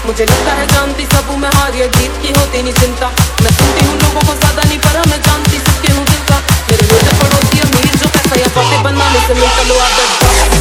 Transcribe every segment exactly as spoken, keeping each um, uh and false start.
मुझे लगता है जानती सब हूँ मैं, हार या जीत की होती नहीं चिंता। मैं सुनती हूँ लोगों को ज्यादा नहीं, पर मैं जानती सबके हूँ दिल का। मेरे होते पड़ोसी अमीर जो पैसा या बातें बनाने से मिलता लो आदत।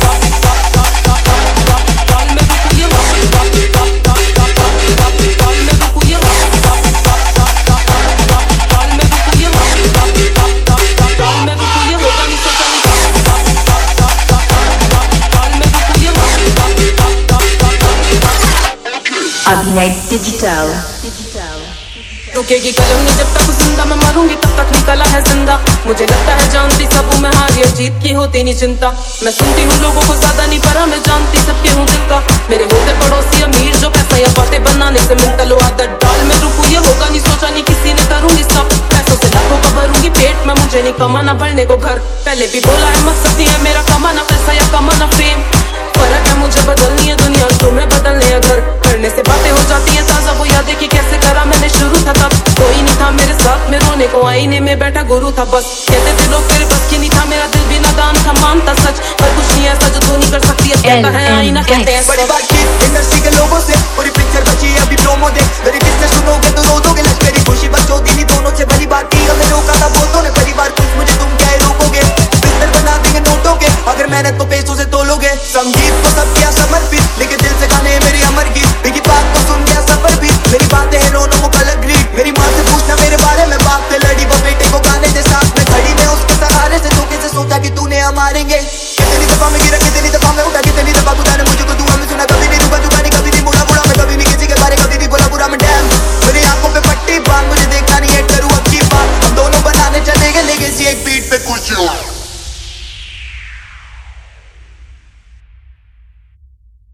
अभिनय डिजिटल। रुकेगी कलम नहीं जब तक जिंदा, मैं मरूंगी तब तक नहीं कला है जिंदा। मुझे लगता है जानती सब हूँ मैं, हार या जीत की होती नहीं चिंता। मैं सुनती हूँ लोगों को ज्यादा नहीं, पर मैं जानती सबके हूँ दिल का। मेरे होते पड़ोसी अमीर जो पैसा या बातें बनाने से मिलता लो आदत डाल। मैं रुकू ये होगा नहीं सोचा नहीं किसी ने, करूंगी सब पैसों से लाखों का भरूंगी पेट में। मुझे नहीं कमाना भरने को घर, पहले भी बोला है मकसद नहीं है मेरा कमाना पैसा या कमाना फेम। फर्क है मुझे बदलनी है दुनिया, तुम्हें बदलने है घर। करने से बातें हो जाती है ताजा, वो यादें कि कैसे करा मैंने शुरू था तब। कोई नहीं था मेरे साथ में रोने को, आईने में बैठा गुरु था बस। कहते थे लोग तेरे बस की नहीं था, मेरा दिल भी नादान था मानता सच। पर कुछ नहीं ऐसा जो तू नहीं कर सकती, कहता है आईना कहते हैं बड़ी बात।